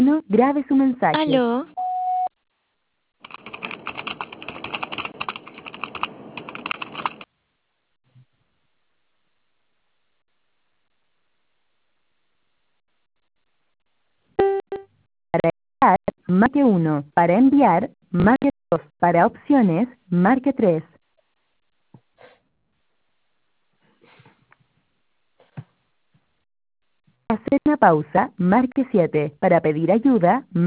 No, grabe su mensaje. Aló, Marque 1. Para enviar, marque 2. Para opciones, marque 3. Para hacer una pausa, marque 7. Para pedir ayuda,